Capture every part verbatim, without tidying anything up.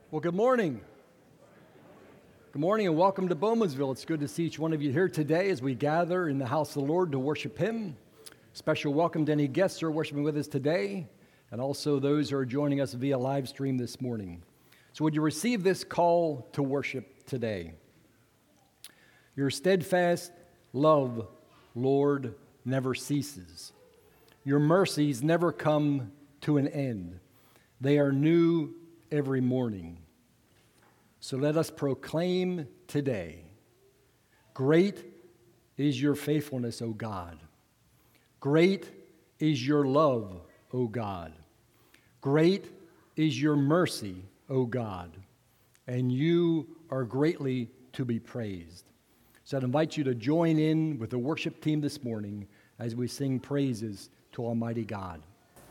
Well, good morning. Good morning and welcome to Bowmansville. It's good to see each one of you here today as we gather in the house of the Lord to worship Him. Special welcome to any guests who are worshiping with us today, and also those who are joining us via live stream this morning. So would you receive this call to worship today? Your steadfast love, Lord, never ceases. Your mercies never come to an end. They are new every morning. So let us proclaim today, great is your faithfulness, O God. Great is your love, O God. Great is your mercy, O God. And you are greatly to be praised. So I'd invite you to join in with the worship team this morning as we sing praises to Almighty God.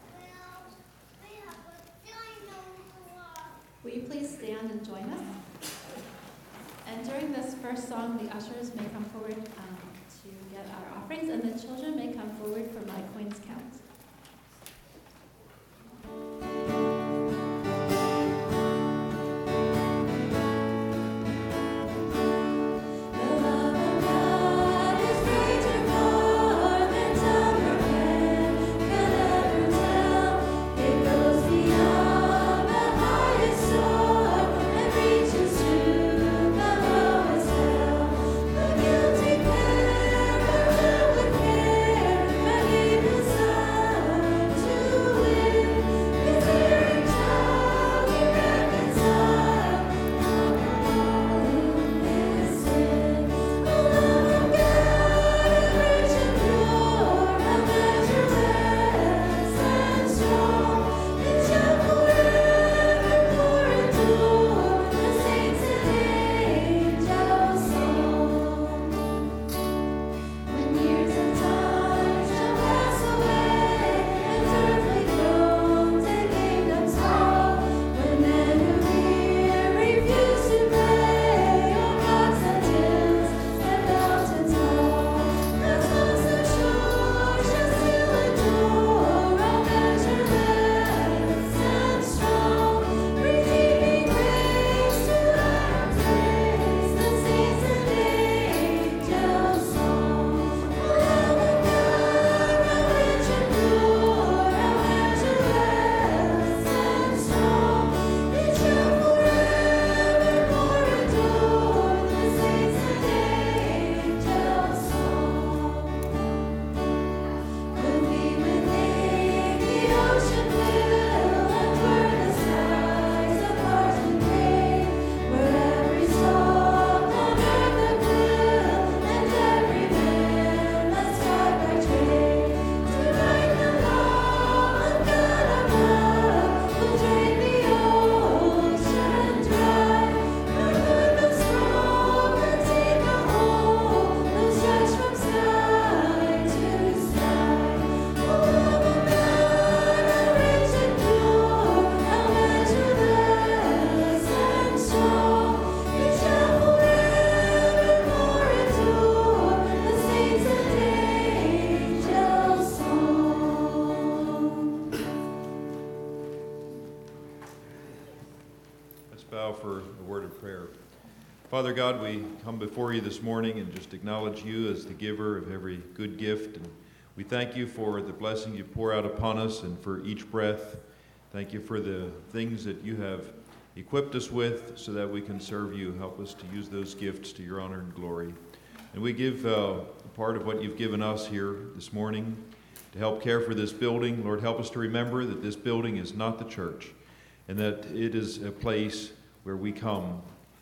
Will you please stand and join us? And during this first song, the ushers may come forward um, to get our offerings, and the children may come forward for my coins count. Father God, we come before you this morning and just acknowledge you as the giver of every good gift. And we thank you for the blessing you pour out upon us and for each breath. Thank you for the things that you have equipped us with so that we can serve you. Help us to use those gifts to your honor and glory. And we give uh, part of what you've given us here this morning to help care for this building. Lord, help us to remember that this building is not the church and that it is a place where we come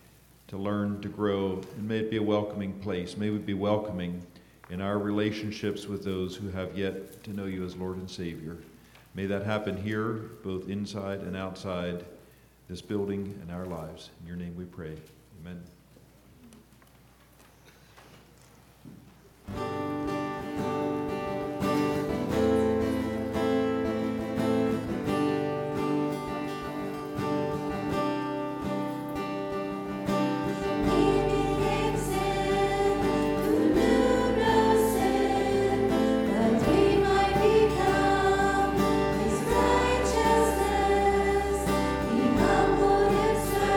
to learn, to grow, and may it be a welcoming place. May we be welcoming in our relationships with those who have yet to know you as Lord and Savior. May that happen here, both inside and outside this building and our lives. In your name we pray. Amen. Righteousness, he humbled himself.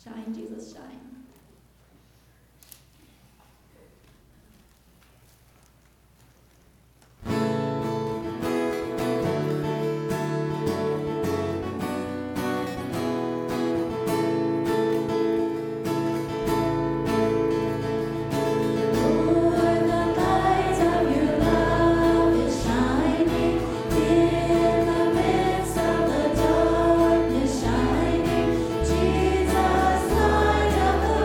Shine, Jesus, shine. Jesus, light of the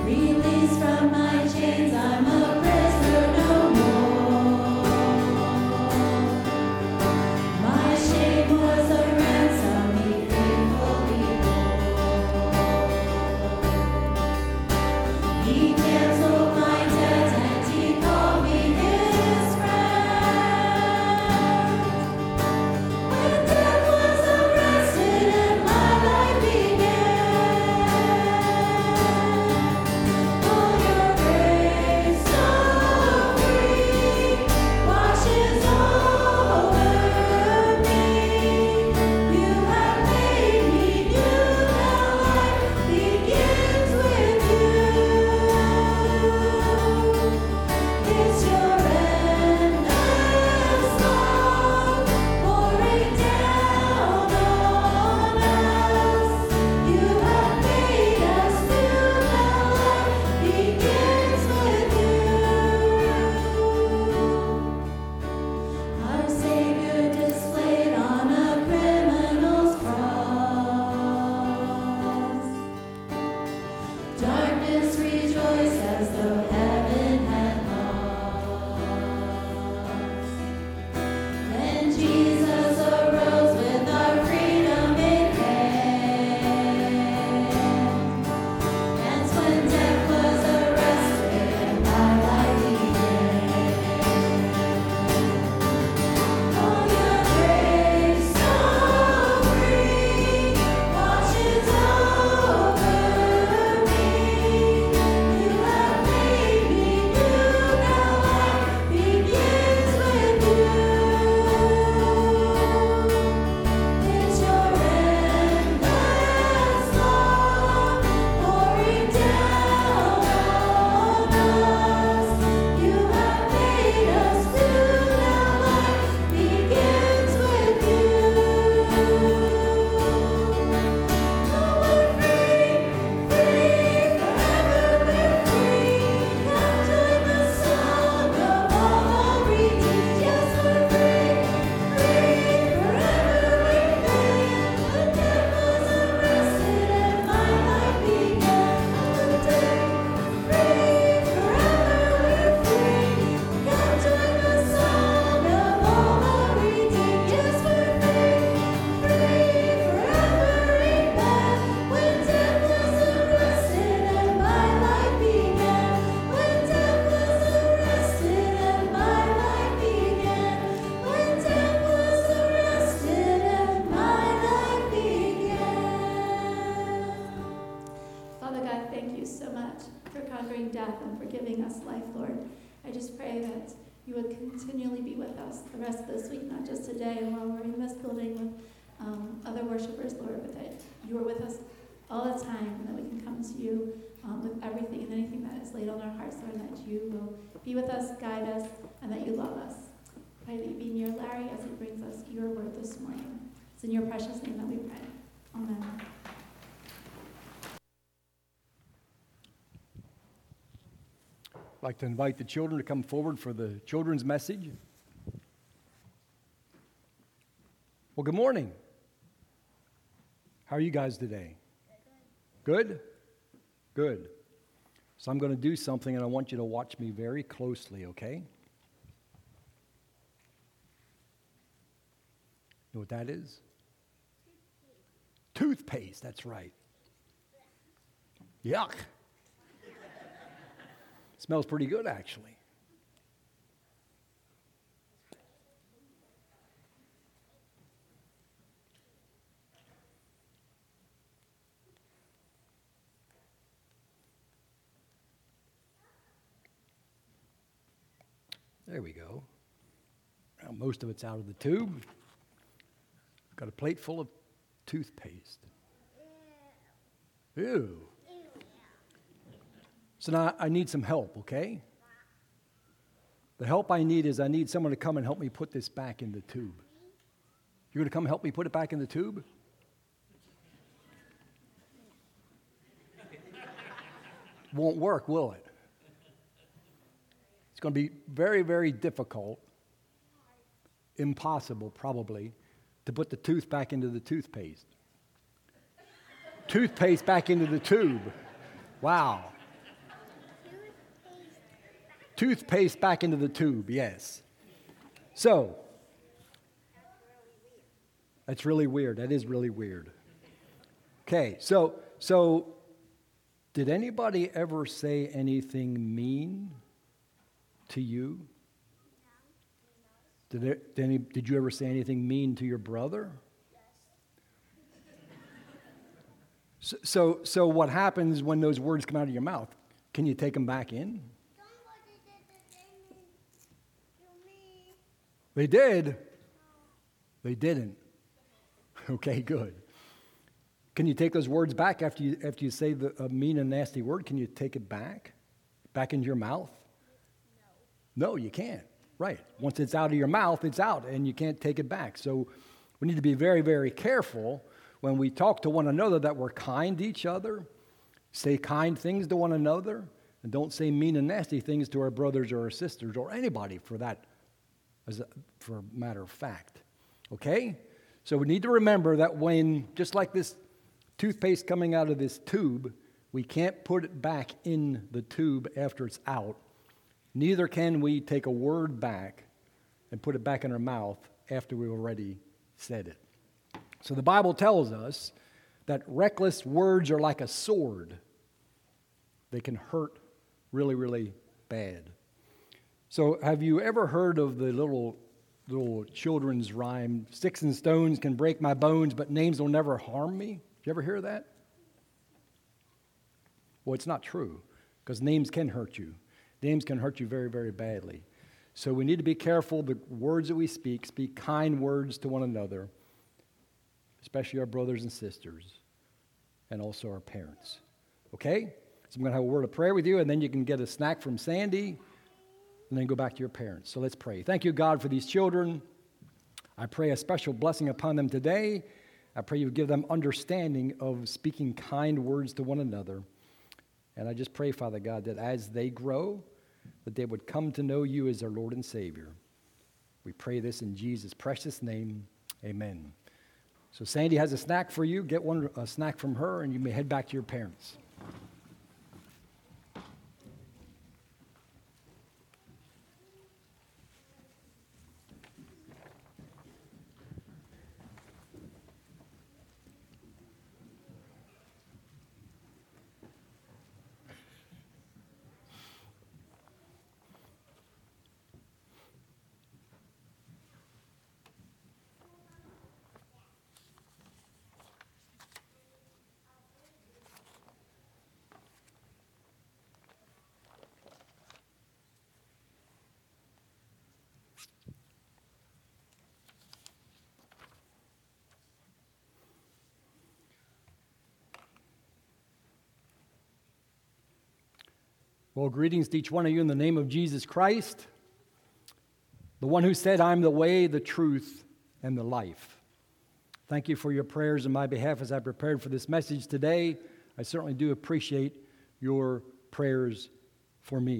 the rest of this week, not just today and while we're in this building with um, other worshipers, Lord, but that you are with us all the time, and that we can come to you um, with everything and anything that is laid on our hearts, Lord, and that you will be with us, guide us, and that you love us. Pray that you be near Larry as he brings us your word this morning. It's in your precious name that we pray. Amen. I'd like to invite the children to come forward for the children's message. Well, good morning. How are you guys today? Good? Good. So I'm going to do something, and I want you to watch me very closely, okay? You know what that is? Toothpaste, Toothpaste, that's right. Yuck. Smells pretty good, actually. There we go. Now, most of it's out of the tube. Got a plate full of toothpaste. Ew. So now I need some help, okay? The help I need is I need someone to come and help me put this back in the tube. You're going to come help me put it back in the tube? Won't work, will it? It's going to be very, very difficult, impossible probably, to put the tooth back into the toothpaste. Toothpaste back into the tube. Wow. Toothpaste back into the tube, yes. So, that's really weird. That is really weird. Okay, so so did anybody ever say anything mean to you? Did it, did, any, did you ever say anything mean to your brother? So, so, so what happens when those words come out of your mouth? Can you take them back in? They did. They didn't. Okay, good. Can you take those words back after you after you say the a mean and nasty word? Can you take it back, back into your mouth? No. No, you can't. Right. Once it's out of your mouth, it's out, and you can't take it back. So we need to be very, very careful when we talk to one another that we're kind to each other, say kind things to one another, and don't say mean and nasty things to our brothers or our sisters or anybody for that, as a, for a matter of fact. Okay? So we need to remember that when, just like this toothpaste coming out of this tube, we can't put it back in the tube after it's out. Neither can we take a word back and put it back in our mouth after we already said it. So the Bible tells us that reckless words are like a sword. They can hurt really, really bad. So have you ever heard of the little little children's rhyme, sticks and stones can break my bones, but names will never harm me? Did you ever hear that? Well, it's not true, because names can hurt you. Names can hurt you very, very badly. So we need to be careful the words that we speak, speak kind words to one another, especially our brothers and sisters, and also our parents. Okay? So I'm going to have a word of prayer with you, and then you can get a snack from Sandy, and then go back to your parents. So let's pray. Thank you, God, for these children. I pray a special blessing upon them today. I pray you give them understanding of speaking kind words to one another. And I just pray, Father God, that as they grow, that they would come to know you as their Lord and Savior. We pray this in Jesus' precious name. Amen. So Sandy has a snack for you. Get one a snack from her, and you may head back to your parents. Well, greetings to each one of you in the name of Jesus Christ, the one who said, I'm the way, the truth, and the life. Thank you for your prayers on my behalf as I prepared for this message today. I certainly do appreciate your prayers for me.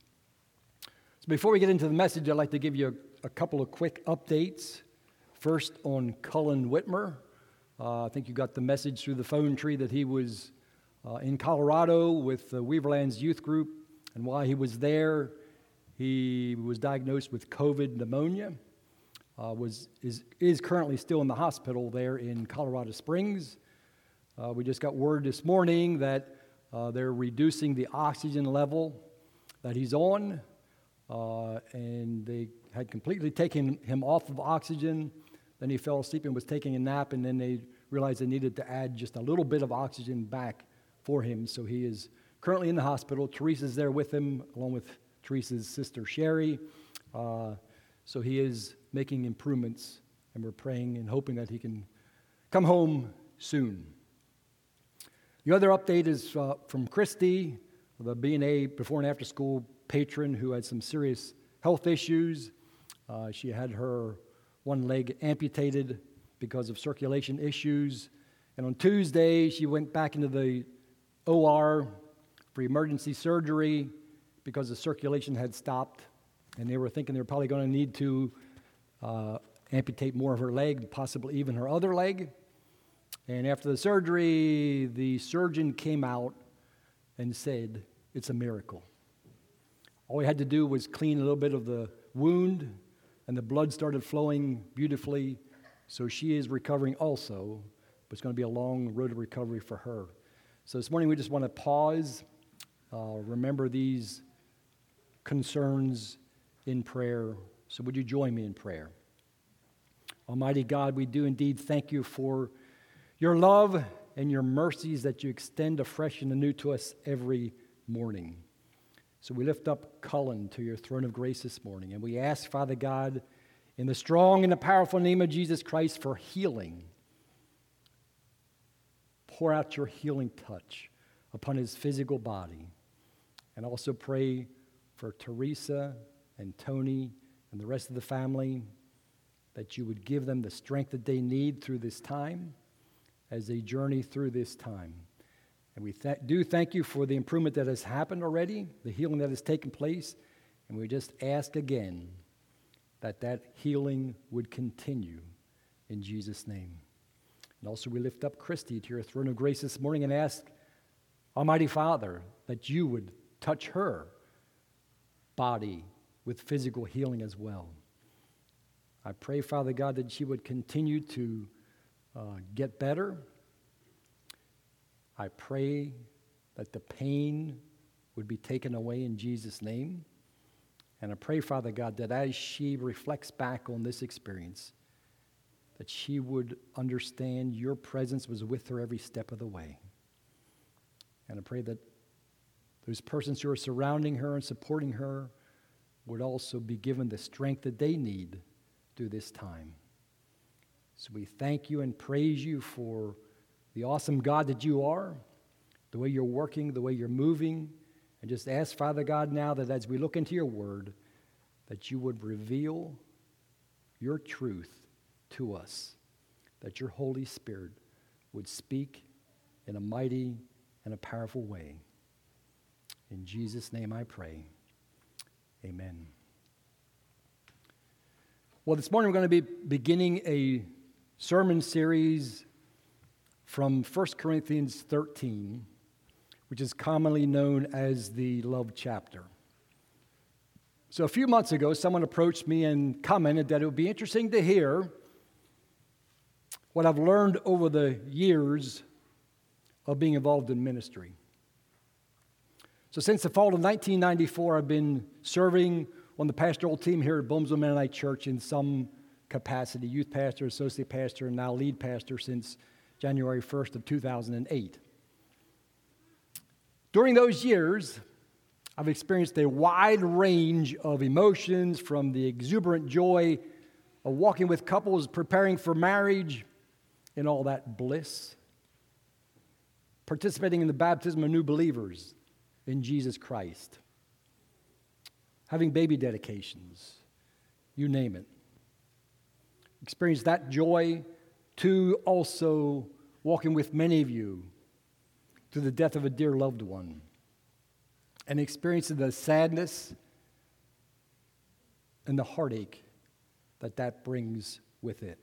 So before we get into the message, I'd like to give you a, a couple of quick updates. First on Cullen Whitmer. Uh, I think you got the message through the phone tree that he was uh, in Colorado with the Weaverlands Youth Group. And while he was there, he was diagnosed with COVID pneumonia, uh, was is, is currently still in the hospital there in Colorado Springs. Uh, we just got word this morning that uh, they're reducing the oxygen level that he's on, uh, and they had completely taken him off of oxygen. Then he fell asleep and was taking a nap, and then they realized they needed to add just a little bit of oxygen back for him, so he is currently in the hospital. Teresa's there with him, along with Teresa's sister, Sherry. Uh, so he is making improvements, and we're praying and hoping that he can come home soon. The other update is uh, from Christy, the B and A before and after school patron who had some serious health issues. Uh, she had her one leg amputated because of circulation issues. And on Tuesday, she went back into the O R for emergency surgery because the circulation had stopped, and they were thinking they were probably going to need to uh, amputate more of her leg, possibly even her other leg. And after the surgery, the surgeon came out and said, it's a miracle. All we had to do was clean a little bit of the wound, and the blood started flowing beautifully. So she is recovering also, but it's going to be a long road to recovery for her. So this morning we just want to pause, uh, remember these concerns in prayer. So would you join me in prayer? Almighty God, we do indeed thank you for your love and your mercies that you extend afresh and anew to us every morning. So we lift up Cullen to your throne of grace this morning, and we ask, Father God, in the strong and the powerful name of Jesus Christ, for healing. Pour out your healing touch upon his physical body. And also pray for Teresa and Tony and the rest of the family, that you would give them the strength that they need through this time as they journey through this time. And we th- do thank you for the improvement that has happened already, the healing that has taken place, and we just ask again that that healing would continue in Jesus' name. And also we lift up Christy to your throne of grace this morning and ask, Almighty Father, that you would touch her body with physical healing as well. I pray, Father God, that she would continue to uh, get better. I pray that the pain would be taken away in Jesus' name. And I pray, Father God, that as she reflects back on this experience, that she would understand your presence was with her every step of the way. And I pray that those persons who are surrounding her and supporting her would also be given the strength that they need through this time. So we thank you and praise you for the awesome God that you are, the way you're working, the way you're moving, and just ask, Father God, now that as we look into your word, that you would reveal your truth to us, that your Holy Spirit would speak in a mighty and a powerful way. In Jesus' name I pray. Amen. Well, this morning we're going to be beginning a sermon series from First Corinthians thirteen, which is commonly known as the love chapter. So a few months ago, someone approached me and commented that it would be interesting to hear what I've learned over the years of being involved in ministry. So since the fall of nineteen ninety-four, I've been serving on the pastoral team here at Bowmansville Mennonite Church in some capacity, youth pastor, associate pastor, and now lead pastor since January first of two thousand eight. During those years, I've experienced a wide range of emotions, from the exuberant joy of walking with couples preparing for marriage in all that bliss, participating in the baptism of new believers in Jesus Christ, having baby dedications, you name it. Experienced that joy, to also walking with many of you through the death of a dear loved one, and experiencing the sadness and the heartache that that brings with it.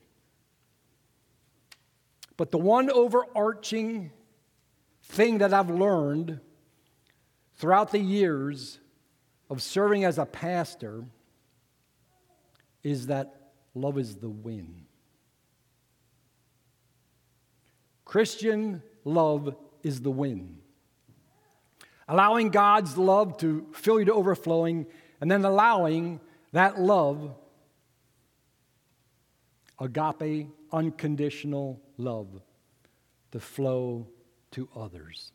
But the one overarching thing that I've learned throughout the years of serving as a pastor is that love is the win. Christian love is the win. Allowing God's love to fill you to overflowing, and then allowing that love, agape, unconditional love, to flow to others.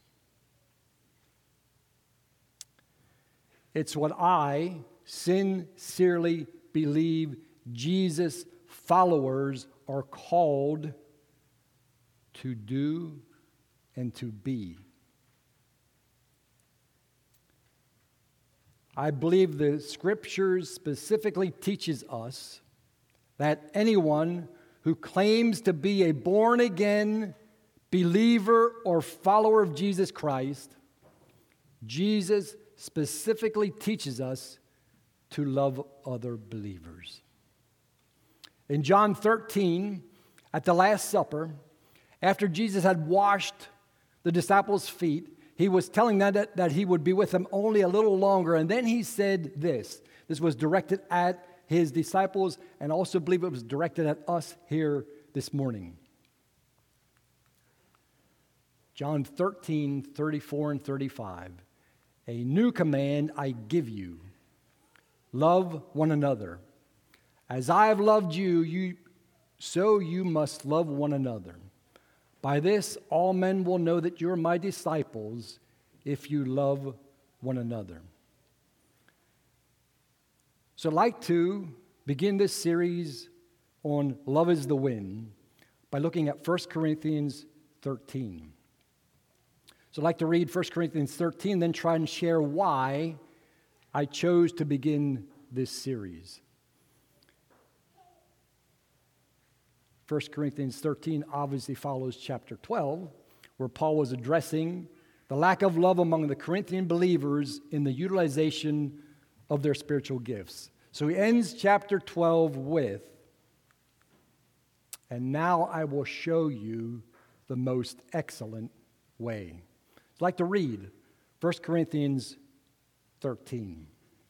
It's what I sincerely believe Jesus followers are called to do and to be. I believe the Scriptures specifically teaches us that anyone who claims to be a born-again believer or follower of Jesus Christ, Jesus specifically teaches us to love other believers. In John thirteen, at the Last Supper, after Jesus had washed the disciples' feet, He was telling them that, that he would be with them only a little longer. And then he said this. This was directed at his disciples, and also believe it was directed at us here this morning. John thirteen, thirty-four and thirty-five. A new command I give you. Love one another. As I have loved you, you, so you must love one another. By this, all men will know that you're my disciples if you love one another. So I'd like to begin this series on Love is the Wind by looking at First Corinthians thirteen. So I'd like to read First Corinthians thirteen, then try and share why I chose to begin this series. First Corinthians thirteen obviously follows chapter twelve, where Paul was addressing the lack of love among the Corinthian believers in the utilization of their spiritual gifts. So he ends chapter twelve with, and now I will show you the most excellent way. I'd like to read First Corinthians thirteen.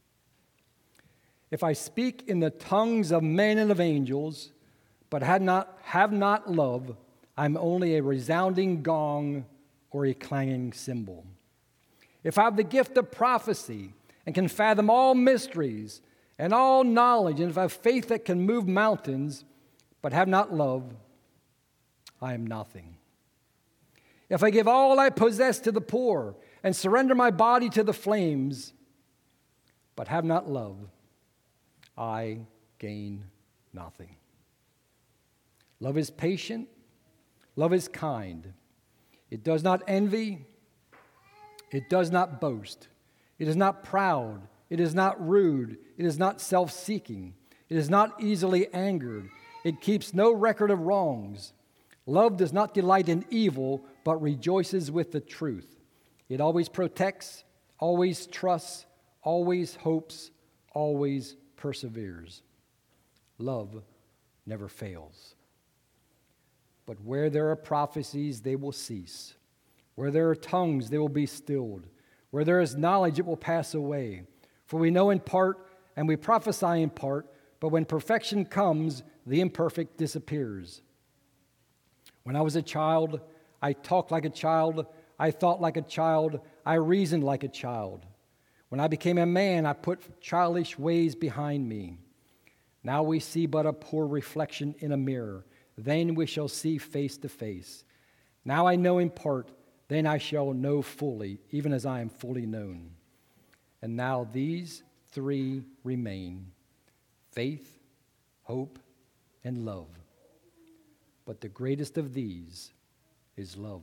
If I speak in the tongues of men and of angels, but had not, have not love, I'm only a resounding gong or a clanging cymbal. If I have the gift of prophecy and can fathom all mysteries and all knowledge, and if I have faith that can move mountains, but have not love, I am nothing. If I give all I possess to the poor and surrender my body to the flames, but have not love, I gain nothing. Love is patient. Love is kind. It does not envy. It does not boast. It is not proud. It is not rude. It is not self-seeking. It is not easily angered. It keeps no record of wrongs. Love does not delight in evil, but rejoices with the truth. It always protects, always trusts, always hopes, always perseveres. Love never fails. But where there are prophecies, they will cease. Where there are tongues, they will be stilled. Where there is knowledge, it will pass away. For we know in part, and we prophesy in part, but when perfection comes, the imperfect disappears. When I was a child, I talked like a child, I thought like a child, I reasoned like a child. When I became a man, I put childish ways behind me. Now we see but a poor reflection in a mirror. Then we shall see face to face. Now I know in part, then I shall know fully, even as I am fully known. And now these three remain: faith, hope, and love. But the greatest of these is love.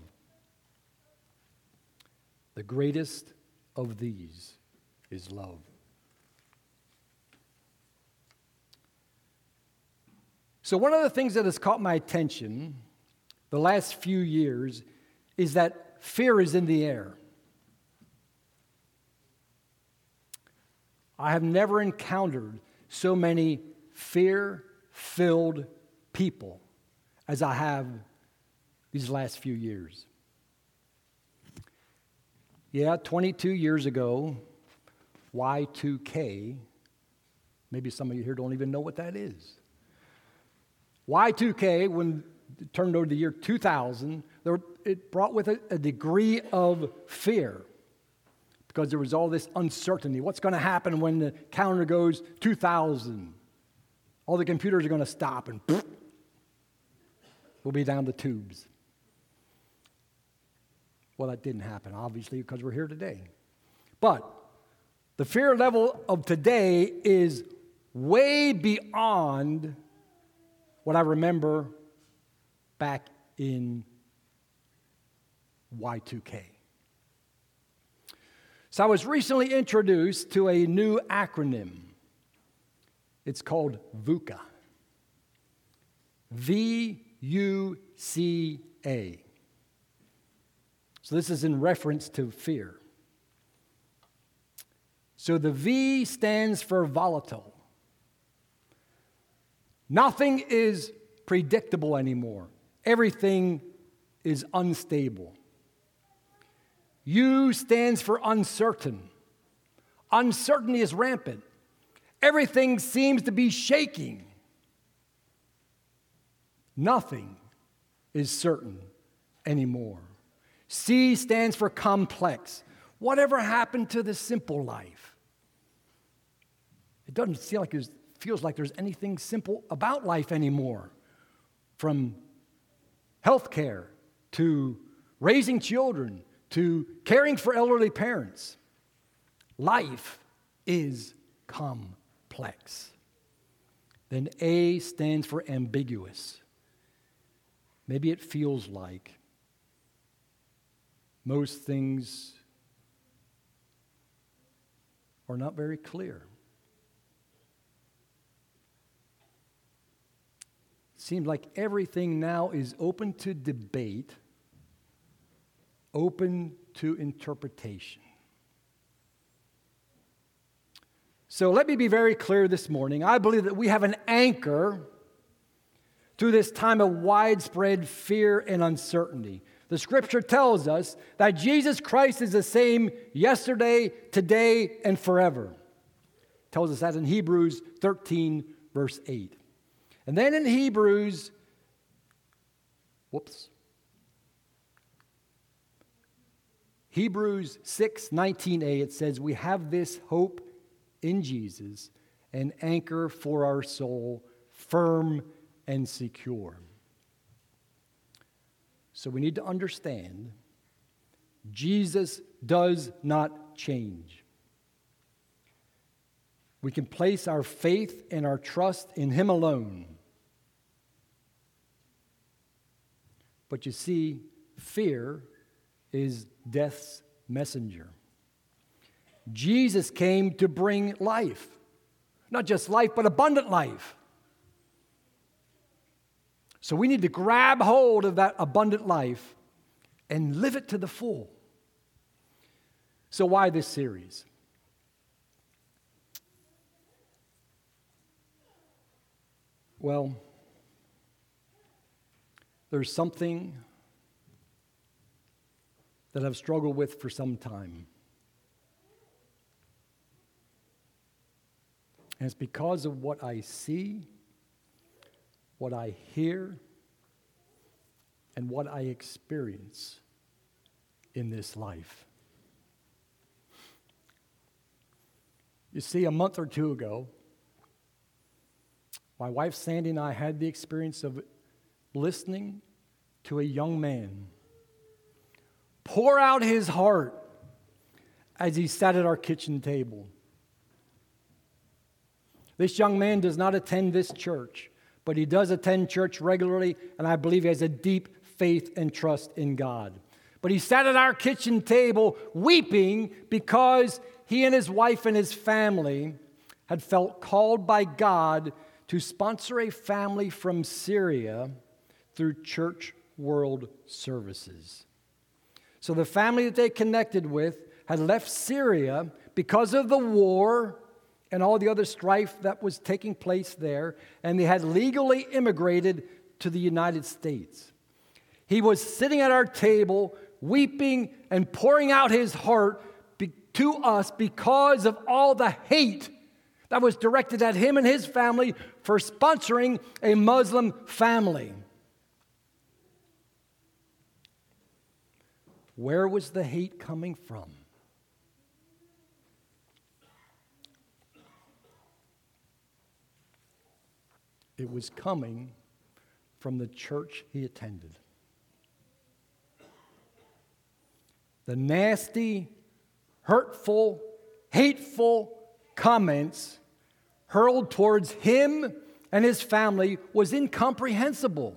The greatest of these is love. So one of the things that has caught my attention the last few years is that fear is in the air. I have never encountered so many fear-filled people as I have these last few years. Yeah, twenty-two years ago, Y two K, maybe some of you here don't even know what that is. Y two K, when it turned over the year two thousand, there, it brought with it a degree of fear because there was all this uncertainty. What's going to happen when the calendar goes two thousand? All the computers are going to stop and poof, we'll be down the tubes. Well, that didn't happen, obviously, because we're here today. But the fear level of today is way beyond what I remember back in Y two K. So I was recently introduced to a new acronym. It's called VUCA. V U C A. So this is in reference to fear. So the V stands for volatile. Nothing is predictable anymore. Everything is unstable. U stands for uncertain. Uncertainty is rampant. Everything seems to be shaking. Nothing is certain anymore. C stands for complex. Whatever happened to the simple life? It doesn't feel like there's, feels like there's anything simple about life anymore. From healthcare to raising children to caring for elderly parents. Life is complex. Then A stands for ambiguous. Maybe it feels like most things are not very clear. It seems like everything now is open to debate, open to interpretation. So let me be very clear this morning. I believe that we have an anchor through this time of widespread fear and uncertainty. The scripture tells us that Jesus Christ is the same yesterday, today, and forever. It tells us that in Hebrews thirteen, verse eight. And then in Hebrews, whoops, Hebrews six, nineteen a, it says, we have this hope in Jesus, an anchor for our soul, firm and secure. So we need to understand Jesus does not change. We can place our faith and our trust in Him alone. But you see, fear is death's messenger. Jesus came to bring life. Not just life, but abundant life. So we need to grab hold of that abundant life and live it to the full. So why this series? Well, there's something that I've struggled with for some time. And it's because of what I see, what I hear, and what I experience in this life. You see, a month or two ago, my wife Sandy and I had the experience of listening to a young man pour out his heart as he sat at our kitchen table. This young man does not attend this church, but he does attend church regularly, and I believe he has a deep faith and trust in God. But he sat at our kitchen table weeping because he and his wife and his family had felt called by God to sponsor a family from Syria through Church World Services. So the family that they connected with had left Syria because of the war and all the other strife that was taking place there, and they had legally immigrated to the United States. He was sitting at our table, weeping and pouring out his heart be- to us because of all the hate that was directed at him and his family for sponsoring a Muslim family. Where was the hate coming from? It was coming from the church he attended. The nasty, hurtful, hateful comments hurled towards him and his family was incomprehensible.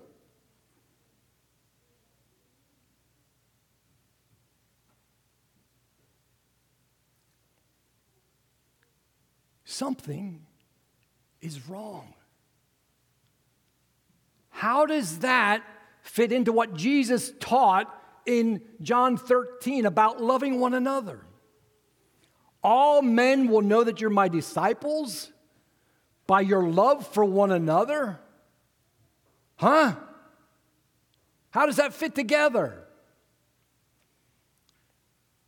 Something is wrong. How does that fit into what Jesus taught in John thirteen about loving one another? All men will know that you're my disciples by your love for one another. Huh? How does that fit together?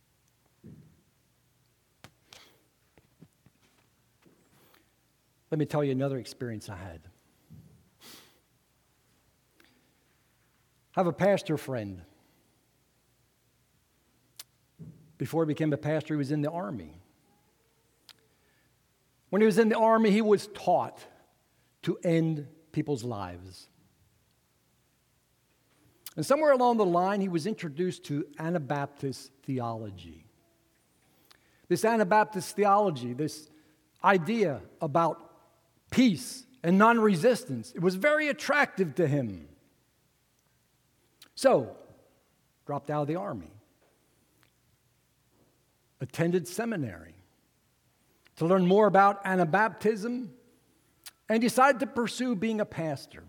Let me tell you another experience I had. I have a pastor friend. Before he became a pastor, he was in the army. When he was in the army, he was taught to end people's lives. And somewhere along the line, he was introduced to Anabaptist theology. This Anabaptist theology, this idea about peace and non-resistance, it was very attractive to him. So, dropped out of the army, attended seminary to learn more about Anabaptism, and decided to pursue being a pastor.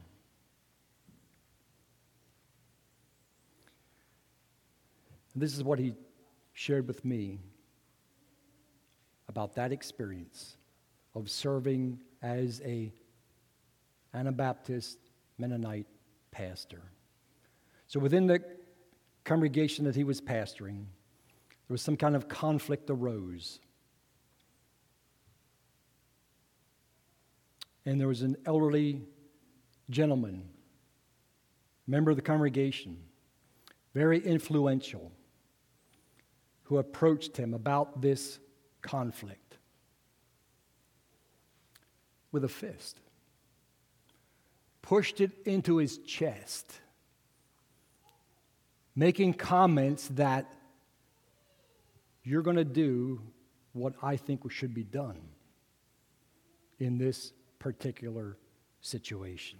And this is what he shared with me about that experience of serving as a Anabaptist Mennonite pastor. So within the congregation that he was pastoring, there was some kind of conflict arose. And there was an elderly gentleman, member of the congregation, very influential, who approached him about this conflict with a fist, pushed it into his chest, making comments that you're going to do what I think should be done in this particular situation.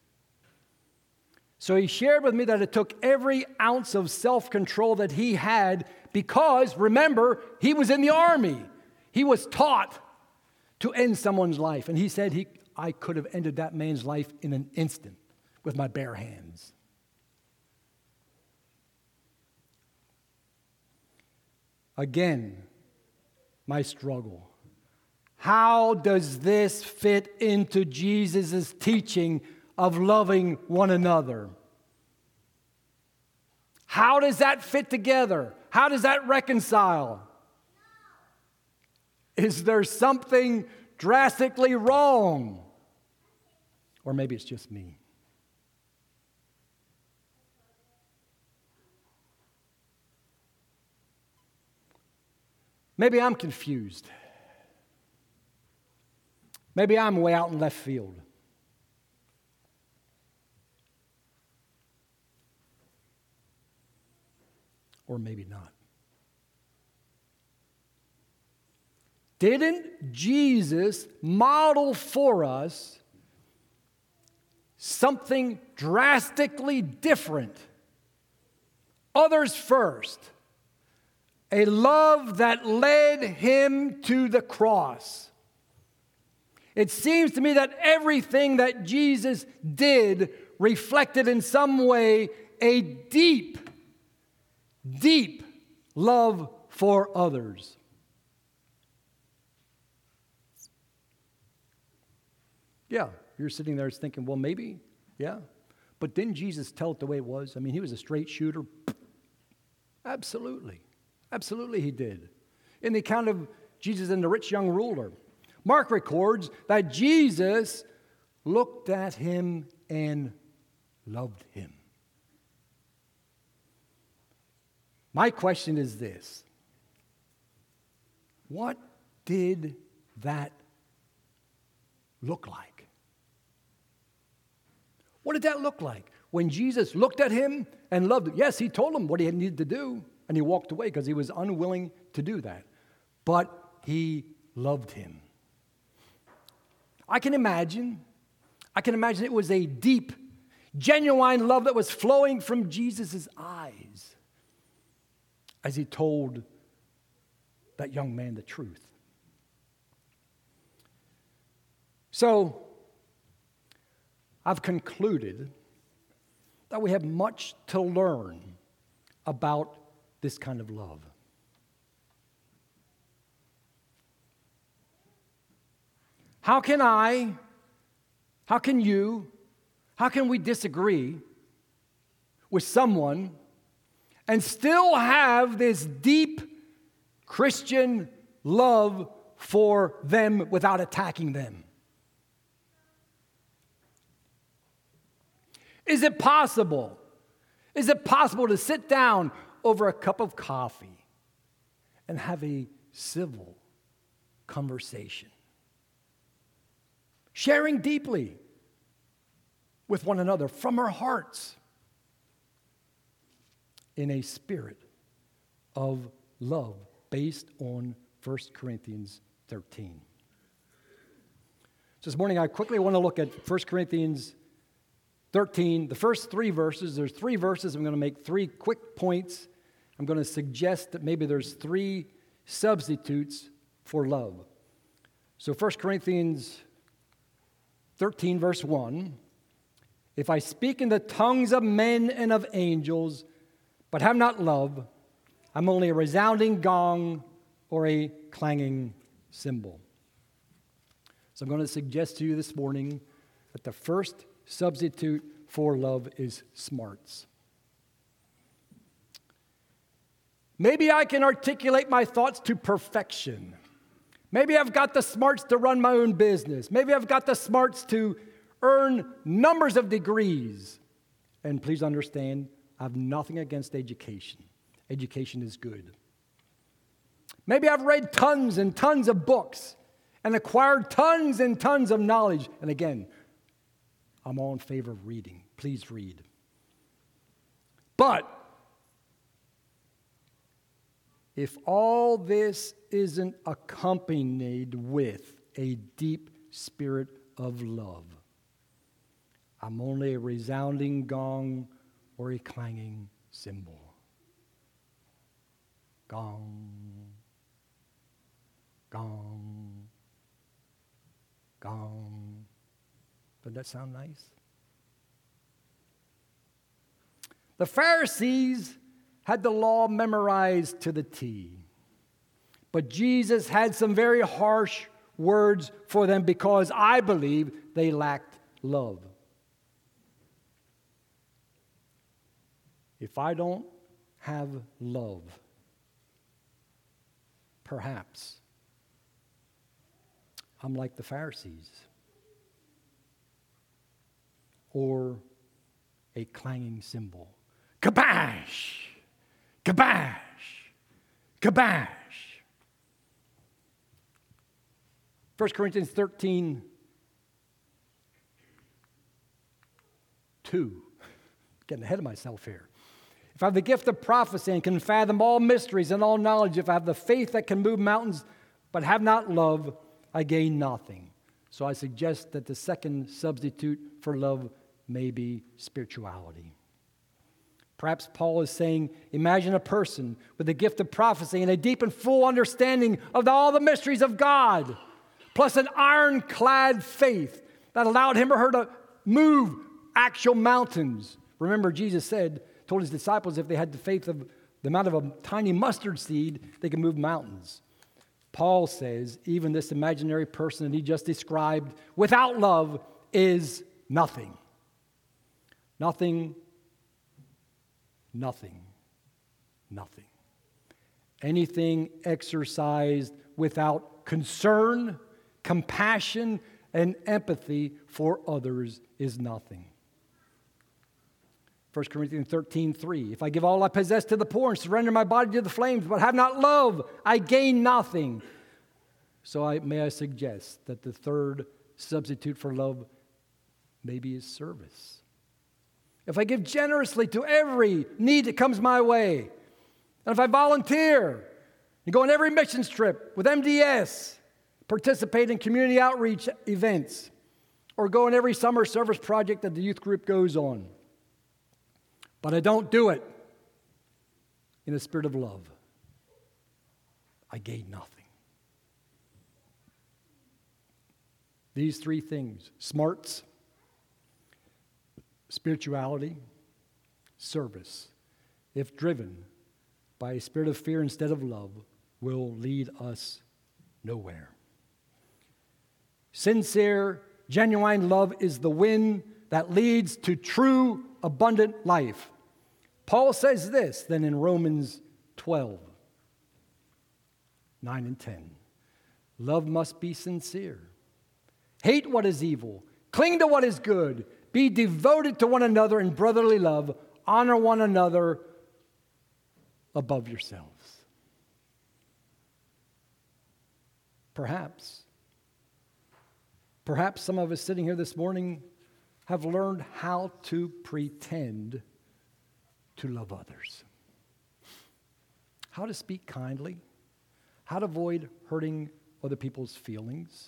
So he shared with me that it took every ounce of self-control that he had because, remember, he was in the army. He was taught to end someone's life. And he said, he, I could have ended that man's life in an instant with my bare hands. Again, my struggle. How does this fit into Jesus' teaching of loving one another? How does that fit together? How does that reconcile? Is there something drastically wrong? Or maybe it's just me. Maybe I'm confused. Maybe I'm way out in left field. Or maybe not. Didn't Jesus model for us something drastically different? Others first. A love that led him to the cross. It seems to me that everything that Jesus did reflected in some way a deep, deep love for others. Yeah, you're sitting there thinking, well, maybe, yeah. But didn't Jesus tell it the way it was? I mean, he was a straight shooter. Absolutely. Absolutely he did. In the account of Jesus and the rich young ruler, Mark records that Jesus looked at him and loved him. My question is this: what did that look like? What did that look like? When Jesus looked at him and loved him, yes, he told him what he needed to do, and he walked away because he was unwilling to do that. But he loved him. I can imagine, I can imagine it was a deep, genuine love that was flowing from Jesus' eyes as he told that young man the truth. So, I've concluded that we have much to learn about this kind of love. How can I, how can you, how can we disagree with someone and still have this deep Christian love for them without attacking them? Is it possible? Is it possible to sit down over a cup of coffee and have a civil conversation, sharing deeply with one another from our hearts in a spirit of love based on First Corinthians thirteen? So this morning I quickly want to look at First Corinthians thirteen, the first three verses. There's three verses. I'm going to make three quick points. I'm going to suggest that maybe there's three substitutes for love. So First Corinthians thirteen, verse one, if I speak in the tongues of men and of angels, but have not love, I'm only a resounding gong or a clanging cymbal. So I'm going to suggest to you this morning that the first substitute for love is smarts. Maybe I can articulate my thoughts to perfection. Maybe I've got the smarts to run my own business. Maybe I've got the smarts to earn numbers of degrees. And please understand, I have nothing against education. Education is good. Maybe I've read tons and tons of books and acquired tons and tons of knowledge. And again, I'm all in favor of reading. Please read. But if all this isn't accompanied with a deep spirit of love, I'm only a resounding gong or a clanging cymbal. Gong, gong, gong. Doesn't that sound nice? The Pharisees had the law memorized to the T, but Jesus had some very harsh words for them because I believe they lacked love. If I don't have love, perhaps I'm like the Pharisees, or a clanging cymbal. Kabash! Kabash! Kabash! First Corinthians thirteen, two. Getting ahead of myself here. If I have the gift of prophecy and can fathom all mysteries and all knowledge, if I have the faith that can move mountains but have not love, I gain nothing. So I suggest that the second substitute for love may be spirituality. Perhaps Paul is saying, imagine a person with the gift of prophecy and a deep and full understanding of all the mysteries of God, plus an ironclad faith that allowed him or her to move actual mountains. Remember, Jesus said, told his disciples if they had the faith of the amount of a tiny mustard seed, they could move mountains. Paul says, even this imaginary person that he just described, without love, is nothing. Nothing, nothing, nothing. Anything exercised without concern, compassion, and empathy for others is nothing. First Corinthians thirteen, three. If I give all I possess to the poor and surrender my body to the flames, but have not love, I gain nothing. So I, may I suggest that the third substitute for love maybe is service. If I give generously to every need that comes my way, and if I volunteer and go on every missions trip with M D S, participate in community outreach events, or go on every summer service project that the youth group goes on, but I don't do it in a spirit of love, I gain nothing. These three things, smarts, spirituality, service, if driven by a spirit of fear instead of love, will lead us nowhere. Sincere, genuine love is the wind that leads to true, abundant life. Paul says this then in Romans twelve, nine and ten. Love must be sincere. Hate what is evil. Cling to what is good. Be devoted to one another in brotherly love. Honor one another above yourselves. Perhaps, perhaps some of us sitting here this morning have learned how to pretend to love others. How to speak kindly, how to avoid hurting other people's feelings.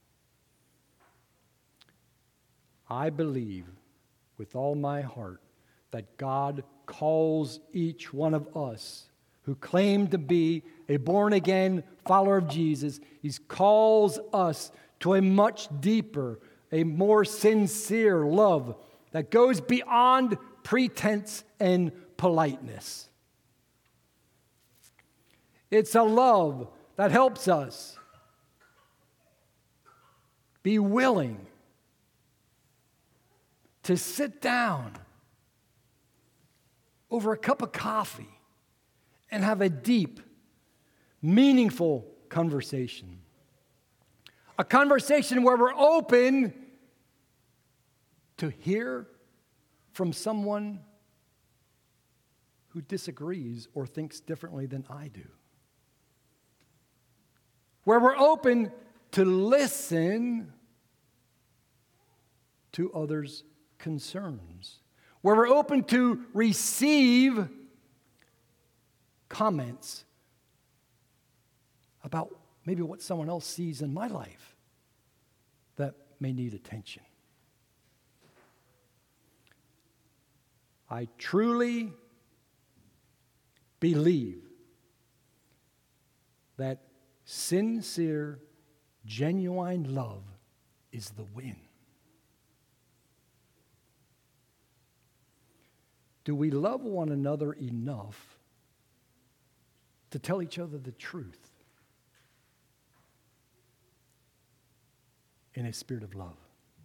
I believe with all my heart that God calls each one of us who claim to be a born-again follower of Jesus. He calls us to a much deeper, a more sincere love that goes beyond pretense and politeness. It's a love that helps us be willing to sit down over a cup of coffee and have a deep, meaningful conversation. A conversation where we're open to hear from someone who disagrees or thinks differently than I do. Where we're open to listen to others' concerns. Where we're open to receive comments about maybe what someone else sees in my life that may need attention. I truly believe that sincere, genuine love is the win. Do we love one another enough to tell each other the truth in a spirit of love?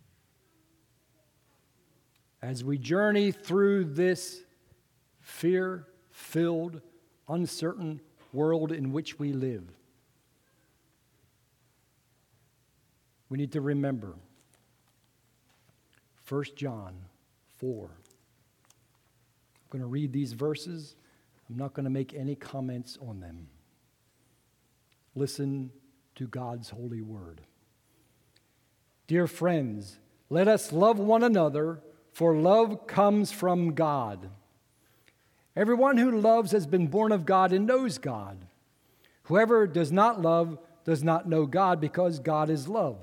As we journey through this fear-filled, uncertain world in which we live, we need to remember First John four. I'm going to read these verses. I'm not going to make any comments on them. Listen to God's holy word. Dear friends, let us love one another, for love comes from God. Everyone who loves has been born of God and knows God. Whoever does not love does not know God, because God is love.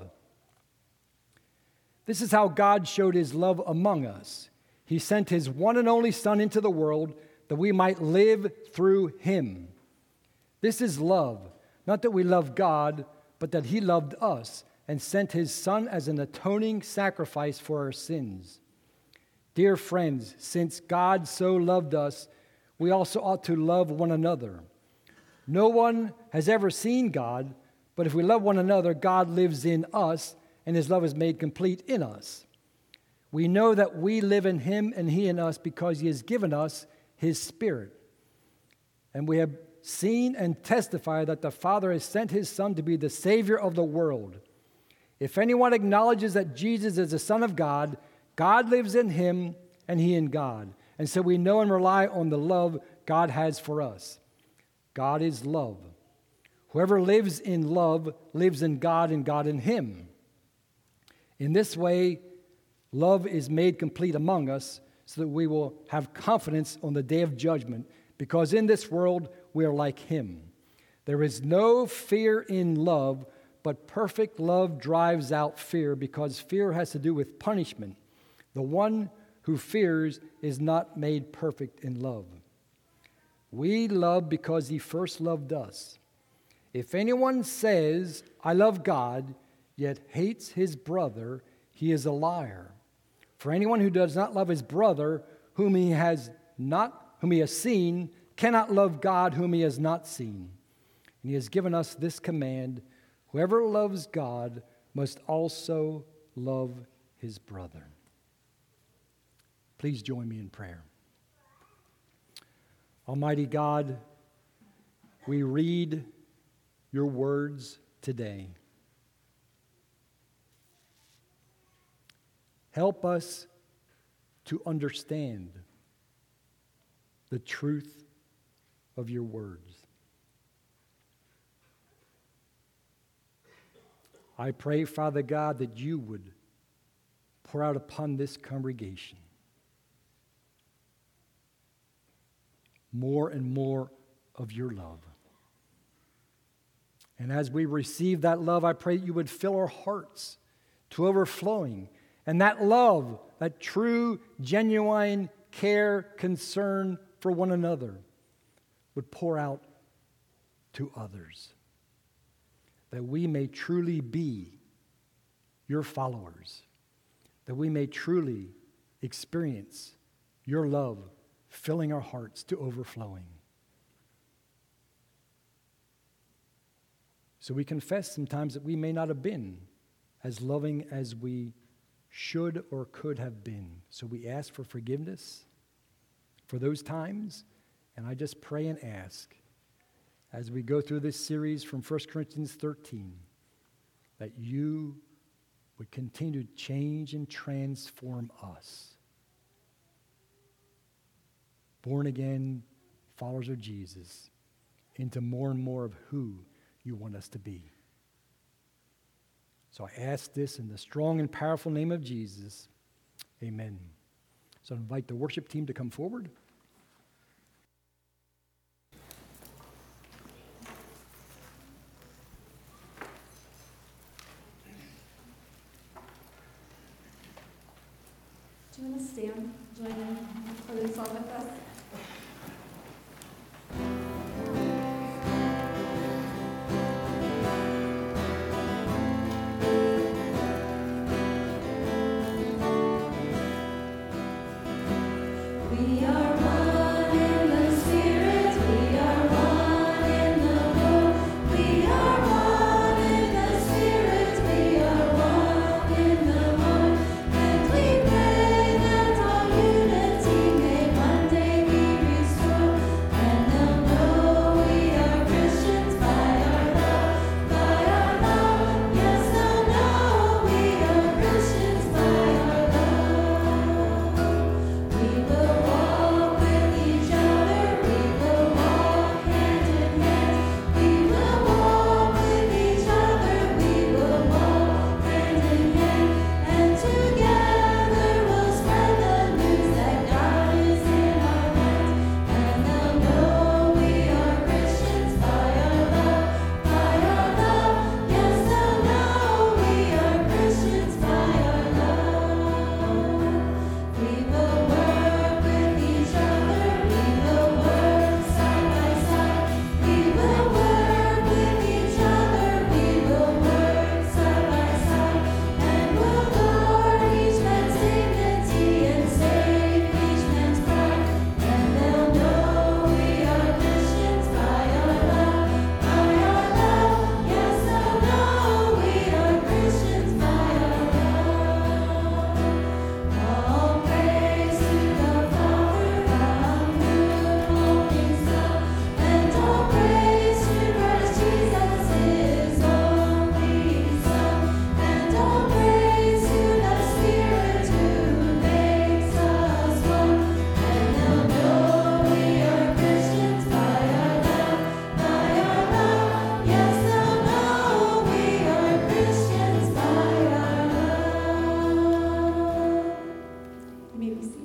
This is how God showed his love among us. He sent his one and only Son into the world that we might live through him. This is love, not that we love God, but that he loved us and sent his Son as an atoning sacrifice for our sins. Dear friends, since God so loved us, we also ought to love one another. No one has ever seen God, but if we love one another, God lives in us, and his love is made complete in us. We know that we live in him and he in us because he has given us his Spirit. And we have seen and testify that the Father has sent his Son to be the Savior of the world. If anyone acknowledges that Jesus is the Son of God, God lives in him and he in God. And so we know and rely on the love God has for us. God is love. Whoever lives in love lives in God and God in him. In this way, love is made complete among us so that we will have confidence on the day of judgment, because in this world we are like him. There is no fear in love, but perfect love drives out fear, because fear has to do with punishment. The one who fears is not made perfect in love. We love because he first loved us. If anyone says, I love God, yet hates his brother, he is a liar. For anyone who does not love his brother, whom he has not, whom he has seen, cannot love God, whom he has not seen. And he has given us this command: whoever loves God must also love his brother. Please join me in prayer. Almighty God, we read your words today. Help us to understand the truth of your words. I pray, Father God, that you would pour out upon this congregation more and more of your love. And as we receive that love, I pray that you would fill our hearts to overflowing. And that love, that true, genuine care, concern for one another would pour out to others. That we may truly be your followers. That we may truly experience your love filling our hearts to overflowing. So we confess sometimes that we may not have been as loving as we should or could have been. So we ask for forgiveness for those times. And I just pray and ask as we go through this series from First Corinthians thirteen that you would continue to change and transform us. Born again followers of Jesus into more and more of who you want us to be. So I ask this in the strong and powerful name of Jesus. Amen. So I invite the worship team to come forward. Do you want to stand, join in, for this song with us? We are one in the Spirit, we are one in the Lord. We are one in the Spirit, we are one in the Lord. And we pray that our unity may one day be restored. And they'll know we are Christians by our love, by our love. Yes, they'll know we are Christians by our love. We will walk with each other, we will walk hand in hand. We will walk with each other, we will walk hand in hand. And together we'll spread the news that God is in our midst. And they'll know we are Christians by our love, by our love. Yes, they'll know we are Christians by our love. We will work with each other, we will work side by side. We will work with each other, we will work side by side. And we'll guard each man's dignity and save each man's pride. And they'll know we are Christians by our love, by our love. Yes, they'll know we are Christians by our love. All praise to the Father, from whom all things come, and all praise to Christ Jesus, His only Son, and all praise to the Spirit who makes us one. And they'll know we are Christians by our love, by our love. Yes, they'll know we are Christians by our love. You may be seated.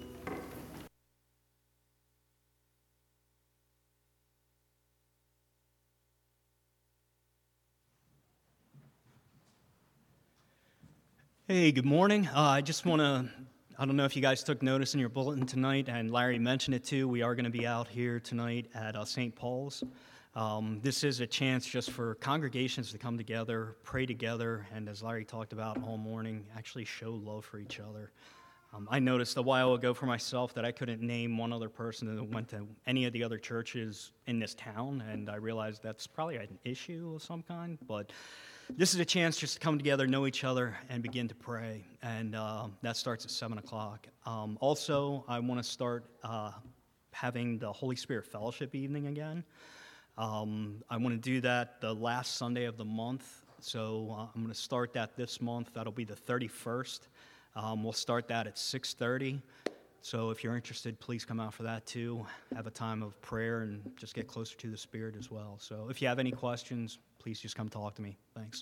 Hey, good morning. Uh, I just want to, I don't know if you guys took notice in your bulletin tonight, and Larry mentioned it too. We are going to be out here tonight at uh, Saint Paul's. Um, this is a chance just for congregations to come together, pray together, and as Larry talked about all morning, actually show love for each other. Um, I noticed a while ago for myself that I couldn't name one other person that went to any of the other churches in this town, and I realized that's probably an issue of some kind, but this is a chance just to come together, know each other, and begin to pray, and uh, that starts at seven o'clock. Um, also, I want to start uh, having the Holy Spirit Fellowship evening again. Um, I want to do that the last Sunday of the month, so uh, I'm going to start that this month. That'll be the thirty-first. Um, we'll start that at six thirty. So if you're interested, please come out for that too. Have a time of prayer and just get closer to the Spirit as well. So if you have any questions, please just come talk to me. Thanks.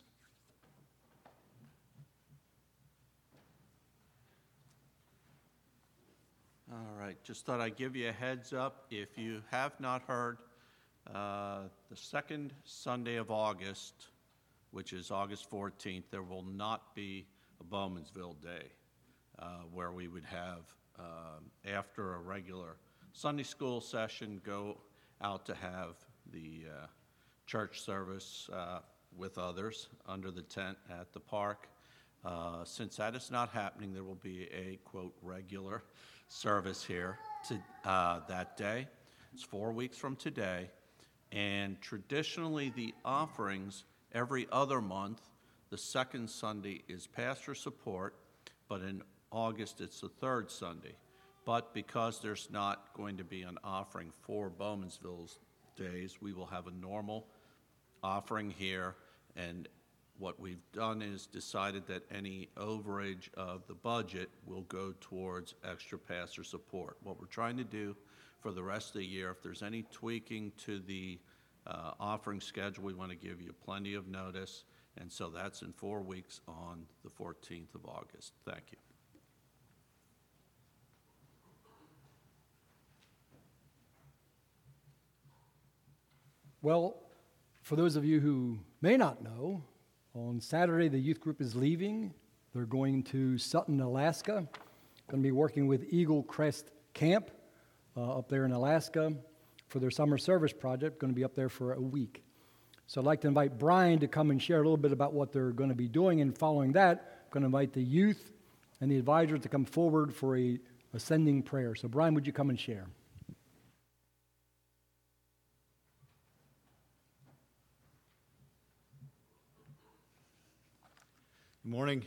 All right, just thought I'd give you a heads up. If you have not heard, uh, the second Sunday of August, which is August fourteenth, there will not be a Bowmansville Day, uh, where we would have, um, after a regular Sunday school session, go out to have the uh, church service uh, with others under the tent at the park. Uh, Since that is not happening, there will be a, quote, regular service here to, uh, that day. It's four weeks from today. And traditionally, the offerings every other month, the second Sunday is pastor support, but in August it's the third Sunday. But because there's not going to be an offering for Bowmansville's days, we will have a normal offering here. And what we've done is decided that any overage of the budget will go towards extra pastor support. What we're trying to do for the rest of the year, if there's any tweaking to the uh, offering schedule, we want to give you plenty of notice. And so that's in four weeks on the fourteenth of August. Thank you. Well, for those of you who may not know, on Saturday the youth group is leaving. They're going to Sutton, Alaska. Going to be working with Eagle Crest Camp uh, up there in Alaska for their summer service project. Going to be up there for a week. So I'd like to invite Brian to come and share a little bit about what they're going to be doing. And following that, I'm going to invite the youth and the advisors to come forward for a ascending prayer. So Brian, would you come and share? Good morning.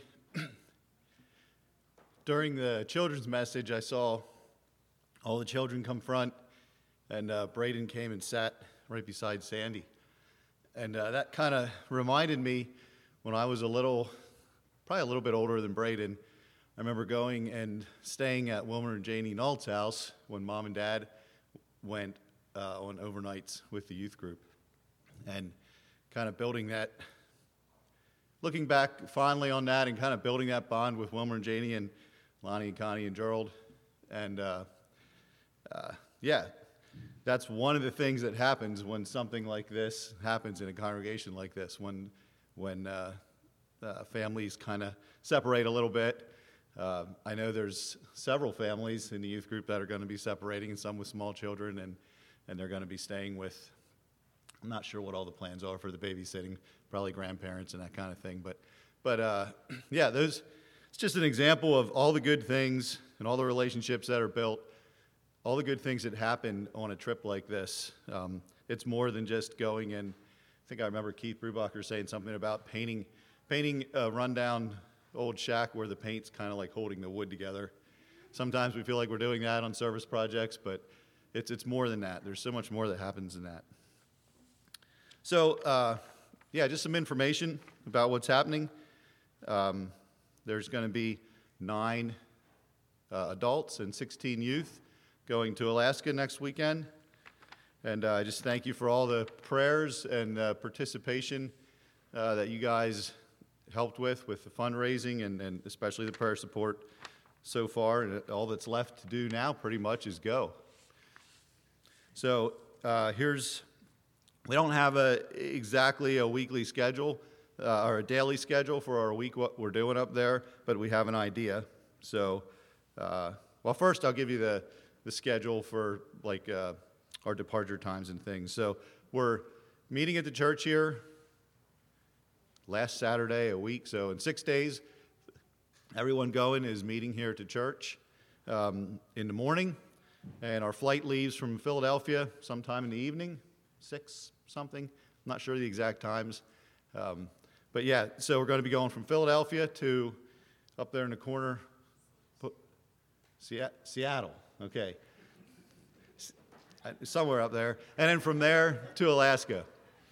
During the children's message, I saw all the children come front, and uh, Braden came and sat right beside Sandy. And uh, that kind of reminded me when I was a little, probably a little bit older than Braden. I remember going and staying at Wilmer and Janie Nault's house when Mom and Dad went uh, on overnights with the youth group, and kind of building that. Looking back fondly on that and kind of building that bond with Wilmer and Janie and Lonnie and Connie and Gerald. And uh, uh, yeah, that's one of the things that happens when something like this happens in a congregation like this, when, when uh, uh, families kind of separate a little bit. Uh, I know there's several families in the youth group that are going to be separating, and some with small children, and, and they're going to be staying with, I'm not sure what all the plans are for the babysitting, probably grandparents and that kind of thing. But, but uh, yeah, those. It's just an example of all the good things and all the relationships that are built, all the good things that happen on a trip like this. Um, it's more than just going and, I think I remember Keith Brubacher saying something about painting, painting a rundown old shack where the paint's kind of like holding the wood together. Sometimes we feel like we're doing that on service projects, but it's it's more than that. There's so much more that happens in that. So, uh, yeah, just some information about what's happening. Um, there's going to be nine uh, adults and sixteen youth going to Alaska next weekend. And uh, I just thank you for all the prayers and uh, participation uh, that you guys helped with, with the fundraising and, and especially the prayer support so far. And all that's left to do now pretty much is go. So uh, here's... We don't have a exactly a weekly schedule uh, or a daily schedule for our week, what we're doing up there, but we have an idea. So, uh, well, first I'll give you the, the schedule for like uh, our departure times and things. So we're meeting at the church here last Saturday a week. So in six days, everyone going is meeting here at the church um, in the morning, and our flight leaves from Philadelphia sometime in the evening. Six something, I'm not sure the exact times, um, but yeah, so we're going to be going from Philadelphia to up there in the corner, Seattle, okay, somewhere up there, and then from there to Alaska,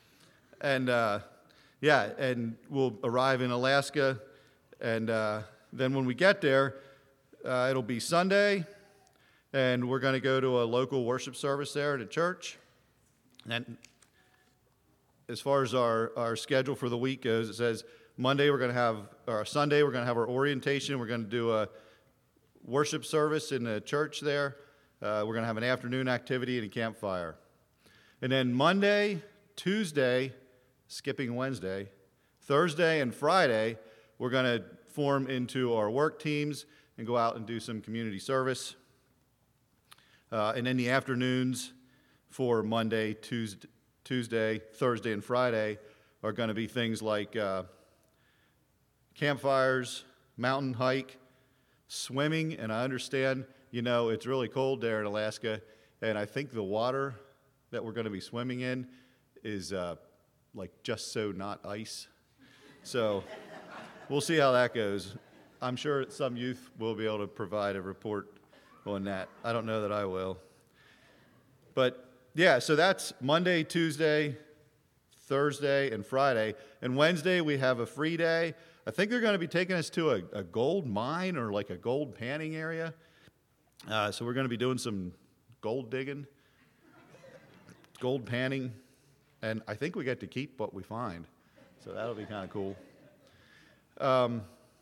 and uh, yeah, and we'll arrive in Alaska, and uh, then when we get there, uh, it'll be Sunday, and we're going to go to a local worship service there at a church. And as far as our, our schedule for the week goes, it says Monday we're going to have, or Sunday we're going to have our orientation. We're going to do a worship service in the church there. Uh, we're going to have an afternoon activity and a campfire. And then Monday, Tuesday, skipping Wednesday, Thursday and Friday, we're going to form into our work teams and go out and do some community service. Uh, and then the afternoons for Monday, Tuesday, Tuesday, Thursday, and Friday are going to be things like uh, campfires, mountain hike, swimming. And I understand, you know, it's really cold there in Alaska, and I think the water that we're going to be swimming in is uh, like just so not ice. So we'll see how that goes. I'm sure some youth will be able to provide a report on that. I don't know that I will. But yeah, so that's Monday, Tuesday, Thursday, and Friday. And Wednesday we have a free day. I think they're going to be taking us to a, a gold mine or like a gold panning area. Uh, so we're going to be doing some gold digging, gold panning, and I think we get to keep what we find. So that'll be kind of cool. Um,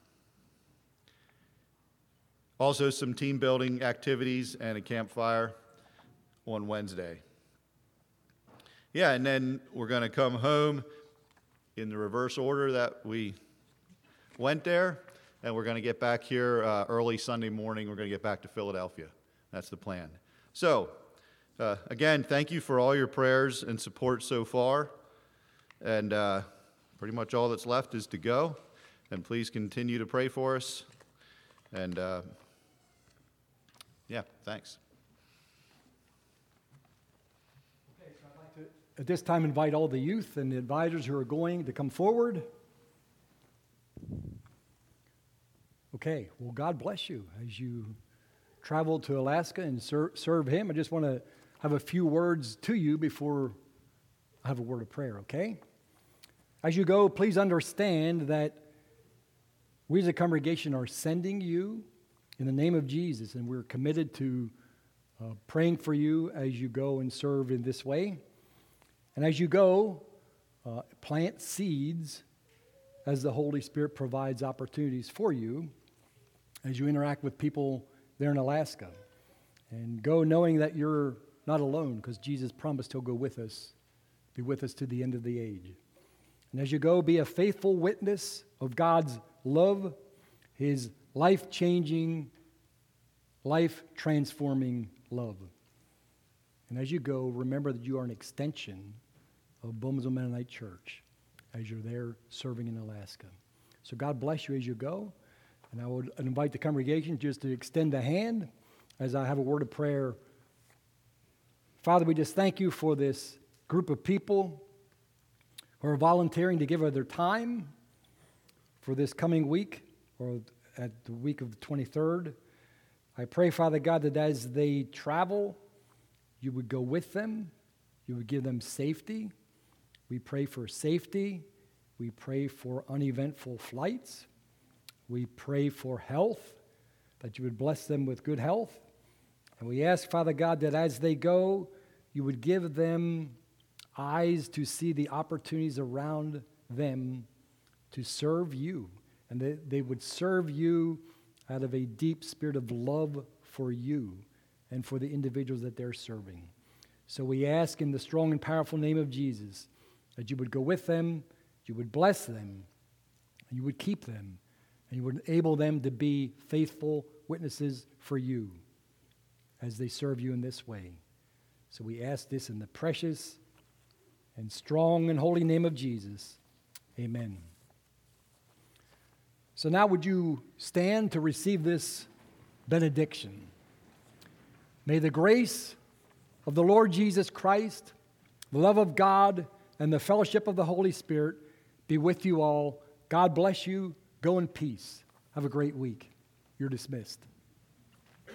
also, some team building activities and a campfire on Wednesday. Yeah, and then we're going to come home in the reverse order that we went there, and we're going to get back here uh, early Sunday morning. We're going to get back to Philadelphia. That's the plan. So, uh, again, thank you for all your prayers and support so far. And uh, pretty much all that's left is to go. And please continue to pray for us. And, uh, yeah, thanks. At this time, invite all the youth and the advisors who are going to come forward. Okay, well, God bless you as you travel to Alaska and ser- serve Him. I just want to have a few words to you before I have a word of prayer, okay? As you go, please understand that we as a congregation are sending you in the name of Jesus, and we're committed to uh, praying for you as you go and serve in this way. And as you go, uh, plant seeds as the Holy Spirit provides opportunities for you as you interact with people there in Alaska. And go knowing that you're not alone, because Jesus promised He'll go with us, be with us to the end of the age. And as you go, be a faithful witness of God's love, His life-changing, life-transforming love. And as you go, remember that you are an extension of Bowmansville Mennonite Church as you're there serving in Alaska. So God bless you as you go. And I would invite the congregation just to extend a hand as I have a word of prayer. Father, we just thank you for this group of people who are volunteering to give of their time for this coming week, or at the week of the twenty-third. I pray, Father God, that as they travel, you would go with them. You would give them safety. We pray for safety. We pray for uneventful flights. We pray for health, that you would bless them with good health. And we ask, Father God, that as they go, you would give them eyes to see the opportunities around them to serve you. And that they would serve you out of a deep spirit of love for you and for the individuals that they're serving. So we ask in the strong and powerful name of Jesus that you would go with them, you would bless them, and you would keep them, and you would enable them to be faithful witnesses for you as they serve you in this way. So we ask this in the precious and strong and holy name of Jesus. Amen. So now would you stand to receive this benediction? May the grace of the Lord Jesus Christ, the love of God, and the fellowship of the Holy Spirit be with you all. God bless you. Go in peace. Have a great week. You're dismissed.